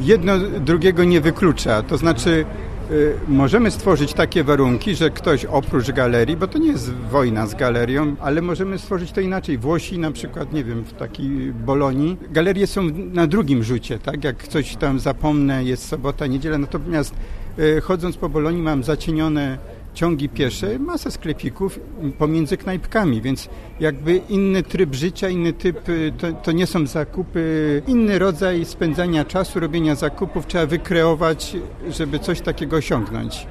jedno drugiego nie wyklucza. To znaczy możemy stworzyć takie warunki, że ktoś oprócz galerii, bo to nie jest wojna z galerią, ale możemy stworzyć to inaczej. Włosi na przykład, nie wiem, w takiej Bolonii, galerie są na drugim rzucie, tak? Jak coś tam zapomnę, jest sobota, niedziela, natomiast chodząc po Bolonii mam zacienione ciągi piesze, masa sklepików pomiędzy knajpkami, więc jakby inny tryb życia, inny typ, to nie są zakupy, inny rodzaj spędzania czasu, robienia zakupów trzeba wykreować, żeby coś takiego osiągnąć.